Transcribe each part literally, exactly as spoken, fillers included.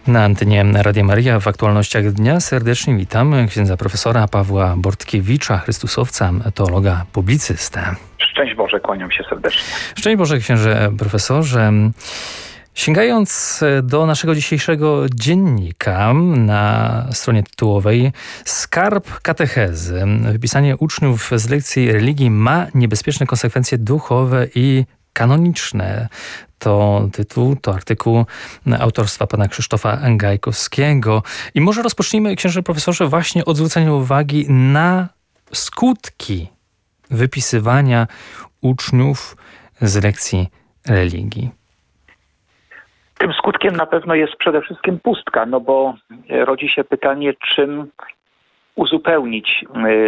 Na antenie Radia Maryja w aktualnościach dnia serdecznie witam księdza profesora Pawła Bortkiewicza, chrystusowca, teologa, publicystę. Szczęść Boże, kłaniam się serdecznie. Szczęść Boże, księże profesorze. Sięgając do naszego dzisiejszego dziennika na stronie tytułowej Skarb katechezy, wypisanie uczniów z lekcji religii ma niebezpieczne konsekwencje duchowe i kanoniczne. To tytuł, to artykuł autorstwa pana Krzysztofa Gajkowskiego. I może rozpocznijmy, księże profesorze, właśnie od zwrócenia uwagi na skutki wypisywania uczniów z lekcji religii. Tym skutkiem na pewno jest przede wszystkim pustka, no bo rodzi się pytanie, czym uzupełnić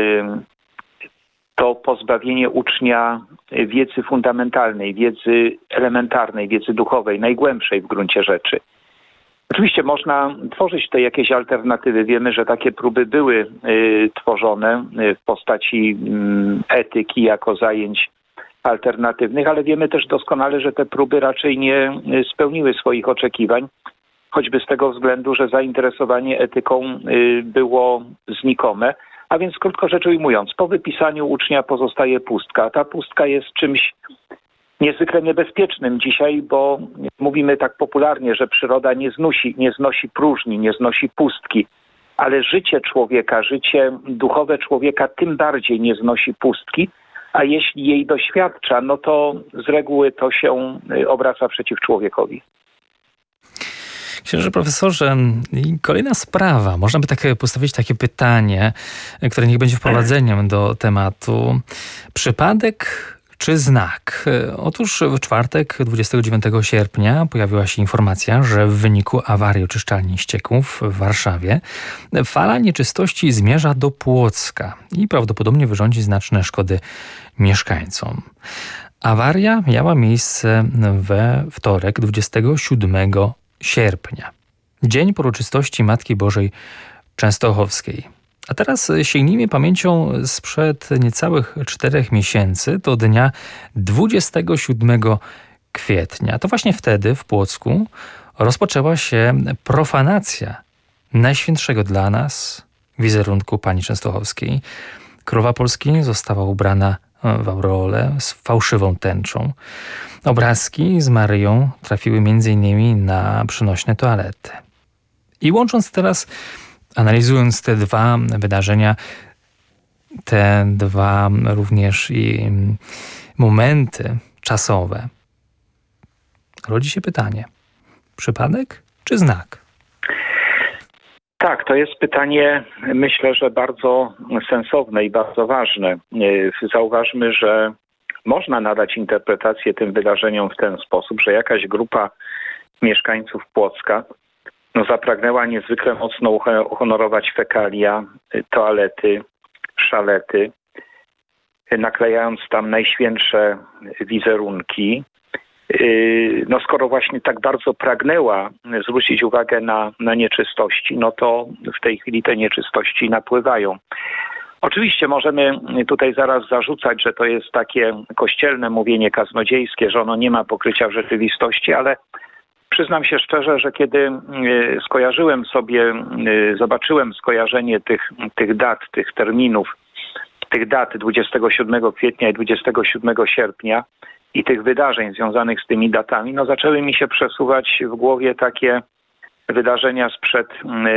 to pozbawienie ucznia wiedzy fundamentalnej, wiedzy elementarnej, wiedzy duchowej, najgłębszej w gruncie rzeczy. Oczywiście można tworzyć te jakieś alternatywy. Wiemy, że takie próby były y, tworzone w postaci y, etyki jako zajęć alternatywnych, ale wiemy też doskonale, że te próby raczej nie spełniły swoich oczekiwań, choćby z tego względu, że zainteresowanie etyką y, było znikome. A więc krótko rzecz ujmując, po wypisaniu ucznia pozostaje pustka. Ta pustka jest czymś niezwykle niebezpiecznym dzisiaj, bo mówimy tak popularnie, że przyroda nie znosi, nie znosi próżni, nie znosi pustki, ale życie człowieka, życie duchowe człowieka tym bardziej nie znosi pustki, a jeśli jej doświadcza, no to z reguły to się obraca przeciw człowiekowi. Księże profesorze, kolejna sprawa. Można by tak postawić takie pytanie, które niech będzie wprowadzeniem do tematu. Przypadek czy znak? Otóż w czwartek, dwudziestego dziewiątego sierpnia, pojawiła się informacja, że w wyniku awarii oczyszczalni ścieków w Warszawie fala nieczystości zmierza do Płocka i prawdopodobnie wyrządzi znaczne szkody mieszkańcom. Awaria miała miejsce we wtorek, dwudziestego siódmego sierpnia. Dzień po uroczystości Matki Bożej Częstochowskiej. A teraz sięgnijmy pamięcią sprzed niecałych czterech miesięcy do dnia dwudziestego siódmego kwietnia. To właśnie wtedy w Płocku rozpoczęła się profanacja najświętszego dla nas wizerunku Pani Częstochowskiej. Królowa Polski została ubrana w aureolę z fałszywą tęczą. Obrazki z Maryją trafiły między innymi na przynośne toalety. I łącząc teraz, analizując te dwa wydarzenia, te dwa również i momenty czasowe, rodzi się pytanie: przypadek czy znak? Tak, to jest pytanie, myślę, że bardzo sensowne i bardzo ważne. Zauważmy, że można nadać interpretację tym wydarzeniom w ten sposób, że jakaś grupa mieszkańców Płocka no, zapragnęła niezwykle mocno uhonorować fekalia, toalety, szalety, naklejając tam najświętsze wizerunki. No skoro właśnie tak bardzo pragnęła zwrócić uwagę na, na nieczystości, no to w tej chwili te nieczystości napływają. Oczywiście możemy tutaj zaraz zarzucać, że to jest takie kościelne mówienie kaznodziejskie, że ono nie ma pokrycia w rzeczywistości, ale przyznam się szczerze, że kiedy skojarzyłem sobie, zobaczyłem skojarzenie tych, tych dat, tych terminów, tych dat dwudziestego siódmego kwietnia i dwudziestego siódmego sierpnia i tych wydarzeń związanych z tymi datami, no zaczęły mi się przesuwać w głowie takie wydarzenia sprzed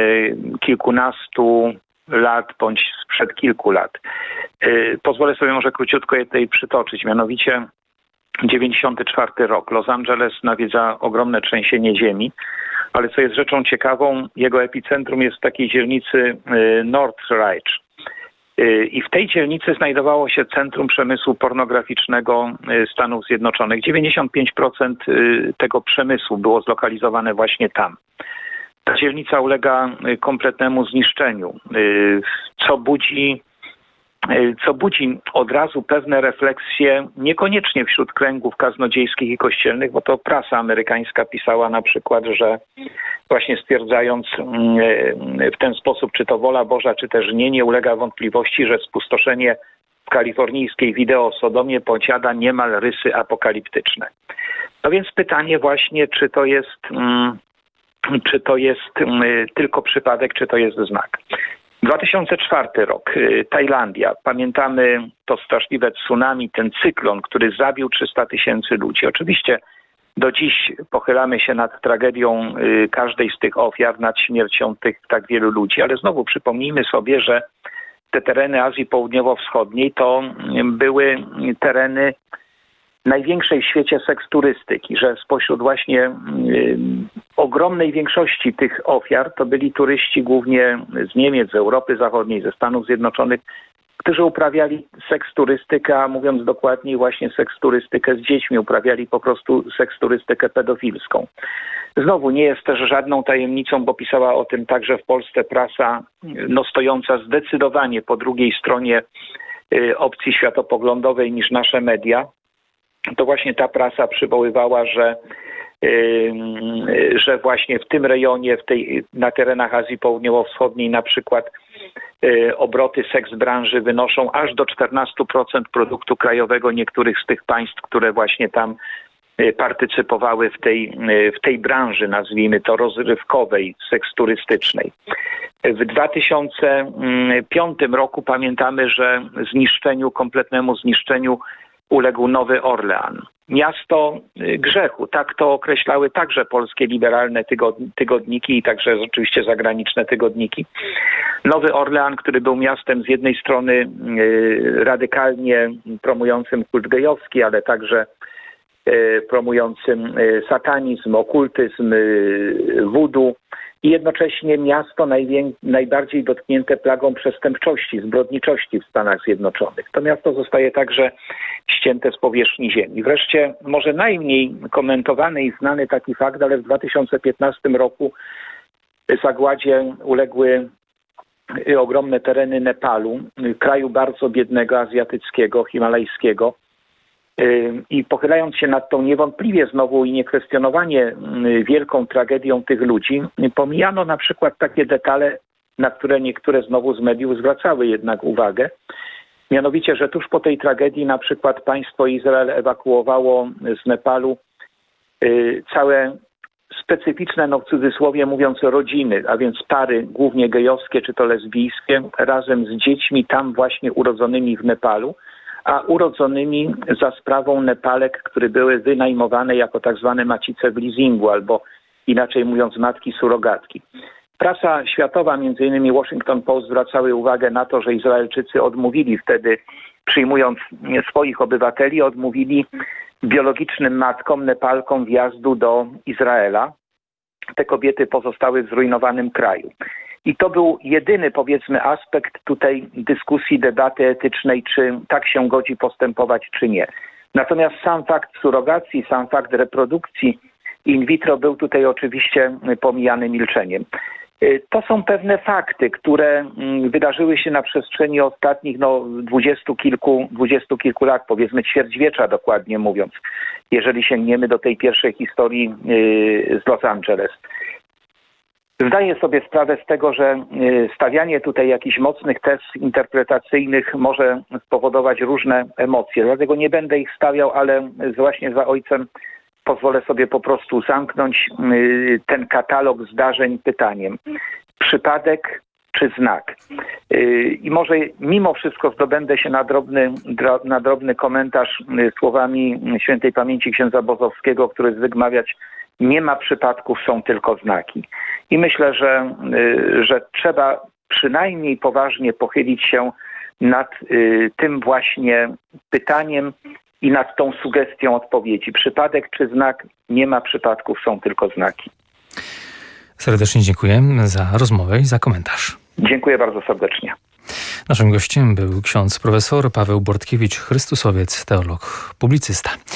kilkunastu lat bądź sprzed kilku lat. Pozwolę sobie może króciutko je tutaj przytoczyć. Mianowicie dziewięćdziesiąty czwarty rok. Los Angeles nawiedza ogromne trzęsienie ziemi, ale co jest rzeczą ciekawą, jego epicentrum jest w takiej dzielnicy Northridge. I w tej dzielnicy znajdowało się Centrum Przemysłu Pornograficznego Stanów Zjednoczonych. dziewięćdziesiąt pięć procent tego przemysłu było zlokalizowane właśnie tam. Ta dzielnica ulega kompletnemu zniszczeniu, co budzi, co budzi od razu pewne refleksje, niekoniecznie wśród kręgów kaznodziejskich i kościelnych, bo to prasa amerykańska pisała na przykład, że właśnie stwierdzając w ten sposób, czy to wola Boża, czy też nie, nie ulega wątpliwości, że spustoszenie w kalifornijskiej wideo Sodomie posiada niemal rysy apokaliptyczne. No więc pytanie właśnie, czy to jest... Mm, czy to jest tylko przypadek, czy to jest znak. dwa tysiące czwarty rok, Tajlandia. Pamiętamy to straszliwe tsunami, ten cyklon, który zabił trzysta tysięcy ludzi. Oczywiście do dziś pochylamy się nad tragedią każdej z tych ofiar, nad śmiercią tych tak wielu ludzi, ale znowu przypomnijmy sobie, że te tereny Azji Południowo-Wschodniej to były tereny największej w świecie seks turystyki, że spośród właśnie y, ogromnej większości tych ofiar to byli turyści głównie z Niemiec, z Europy Zachodniej, ze Stanów Zjednoczonych, którzy uprawiali seks turystykę, a mówiąc dokładniej właśnie seks turystykę z dziećmi, uprawiali po prostu seks turystykę pedofilską. Znowu nie jest też żadną tajemnicą, bo pisała o tym także w Polsce prasa, no stojąca zdecydowanie po drugiej stronie y, opcji światopoglądowej niż nasze media. To właśnie ta prasa przywoływała, że, yy, że właśnie w tym rejonie, w tej, na terenach Azji Południowo-Wschodniej na przykład yy, obroty seks branży wynoszą aż do czternaście procent produktu krajowego niektórych z tych państw, które właśnie tam yy, partycypowały w tej, yy, w tej branży, nazwijmy to rozrywkowej, seks turystycznej. W dwa tysiące piątym roku pamiętamy, że zniszczeniu, kompletnemu zniszczeniu uległ Nowy Orlean. Miasto grzechu. Tak to określały także polskie liberalne tygodniki i także oczywiście zagraniczne tygodniki. Nowy Orlean, który był miastem z jednej strony radykalnie promującym kult gejowski, ale także promującym satanizm, okultyzm, wudu i jednocześnie miasto najwię- najbardziej dotknięte plagą przestępczości, zbrodniczości w Stanach Zjednoczonych. To miasto zostaje także ścięte z powierzchni ziemi. Wreszcie może najmniej komentowany i znany taki fakt, ale w dwa tysiące piętnastym roku zagładzie uległy ogromne tereny Nepalu, kraju bardzo biednego, azjatyckiego, himalajskiego. I pochylając się nad tą niewątpliwie znowu i niekwestionowanie wielką tragedią tych ludzi, pomijano na przykład takie detale, na które niektóre znowu z mediów zwracały jednak uwagę. Mianowicie, że tuż po tej tragedii na przykład państwo Izrael ewakuowało z Nepalu całe specyficzne, no w cudzysłowie mówiąc, rodziny, a więc pary głównie gejowskie czy to lesbijskie, razem z dziećmi tam właśnie urodzonymi w Nepalu, a urodzonymi za sprawą Nepalek, które były wynajmowane jako tak zwane macice w leasingu, albo inaczej mówiąc matki surogatki. Prasa światowa, między innymi Washington Post, zwracały uwagę na to, że Izraelczycy odmówili wtedy, przyjmując swoich obywateli, odmówili biologicznym matkom Nepalkom wjazdu do Izraela. Te kobiety pozostały w zrujnowanym kraju. I to był jedyny, powiedzmy, aspekt tutaj dyskusji, debaty etycznej, czy tak się godzi postępować, czy nie. Natomiast sam fakt surogacji, sam fakt reprodukcji in vitro był tutaj oczywiście pomijany milczeniem. To są pewne fakty, które wydarzyły się na przestrzeni ostatnich no, dwudziestu kilku, dwudziestu kilku lat, powiedzmy ćwierćwiecza dokładnie mówiąc, jeżeli sięgniemy do tej pierwszej historii z Los Angeles. Zdaję sobie sprawę z tego, że stawianie tutaj jakichś mocnych tez interpretacyjnych może spowodować różne emocje. Dlatego nie będę ich stawiał, ale właśnie za ojcem pozwolę sobie po prostu zamknąć ten katalog zdarzeń pytaniem. Przypadek czy znak? I może mimo wszystko zdobędę się na drobny, na drobny komentarz słowami świętej pamięci księdza Bozowskiego, który zwykł mawiać: nie ma przypadków, są tylko znaki. I myślę, że, że trzeba przynajmniej poważnie pochylić się nad tym właśnie pytaniem i nad tą sugestią odpowiedzi. Przypadek czy znak? Nie ma przypadków, są tylko znaki. Serdecznie dziękuję za rozmowę i za komentarz. Dziękuję bardzo serdecznie. Naszym gościem był ksiądz profesor Paweł Bortkiewicz, chrystusowiec, teolog, publicysta.